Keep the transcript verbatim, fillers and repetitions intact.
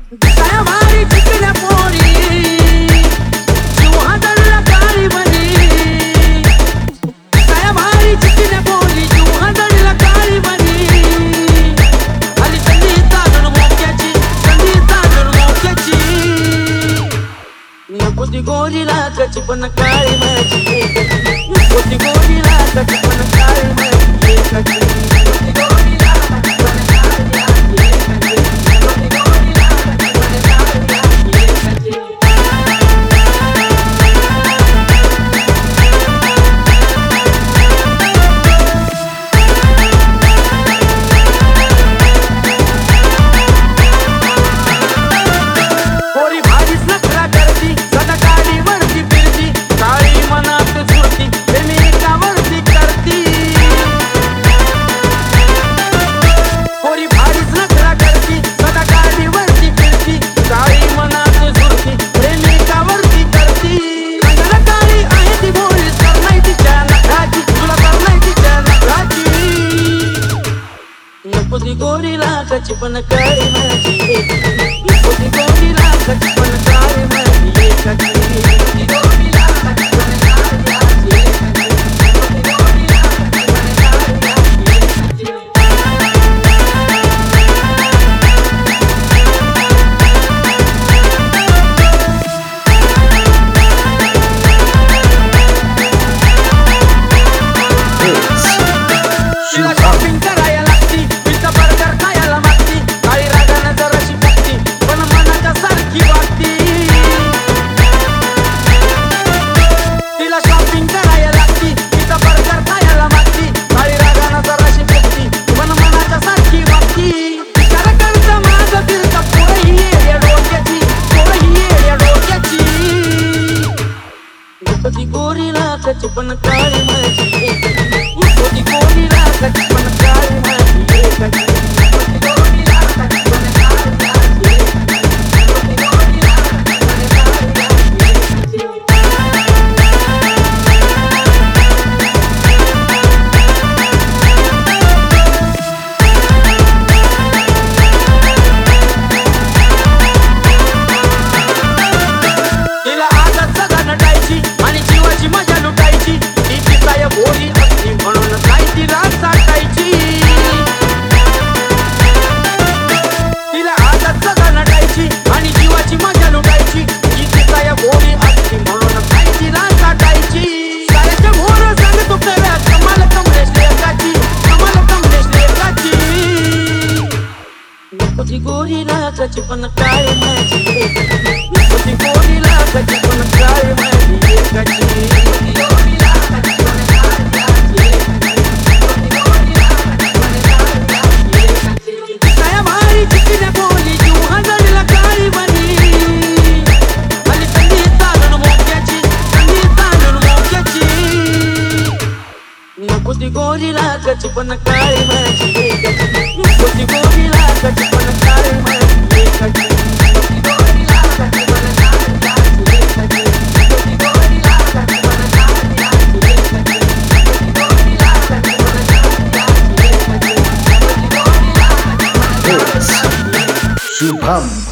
दिसाया भारी चिकन्या पोरी जीवा दडला काळी बनी दिसाया भारी चिकन्या पोरी जीवा दडला काळी बनी आली संगीता धन मोक्याची संगीता धन मोक्याची नको ती गोरीला कची पण काळी माझी नको ती गोरीला कची पण काळी माझी एकची गोरीला कची पण काळी माझी नको ती गोरीला कची पण काळी माझी एकची गोरीला कची पण काळी माझी एकची गोरीला कची पण काळी माझी शॉपिंग करायला लागती पिझ्झा बर्गर खायला मागती काळी रागानं जराशी बघती पण मनाच्या सारखी वागती तिला शॉपिंग करायला लागती पिझ्झा बर्गर खायला मागती काळी रागानं जराशी बघती पण मनाच्या सारखी वागती विचार करता माझं फिरता पोरही येड्या डोक्याची पोरही येड्या डोक्याची नको ती गोरीला कची पण काळी माझी नको ती गोरीला कची पण काळी माझी एकची तिला आजच सदा नटायची आणि जीवाची मजा लुटायची ती पिसाया भोरी असली म्हणून काय तिला साठायची तिला आजच सदा नटायची आणि जीवाची मजा लुटायची ती पिसाया भोरी असली म्हणून काय तिला साठायची साऱ्याच्या भोर सांगतो खरं कमाल कमलेश लेकाची कमाल कमलेश लेकाची नको ती गोरीला कची पण काळी माझी नको ती गोरीला कची पण काळी माझी एकची गोरीला कची पण काळी माझी एकची दिसाया भारी चिकन्या पोरी जीवा दडला काळी बनी आली संगीता धन मोक्याची संगीता धन मोक्याची नको ती गोरीला कची पण काळी माझी एकची नको ती गोरीला कची पण काळी माझी एकची गोरीला कची पण काळी माझी एकची गोरीला कची पण काळी माझी एकची गोरीला कची पण काळी माझी एकची गोरीला कची पण काळी माझी एकची शुभम.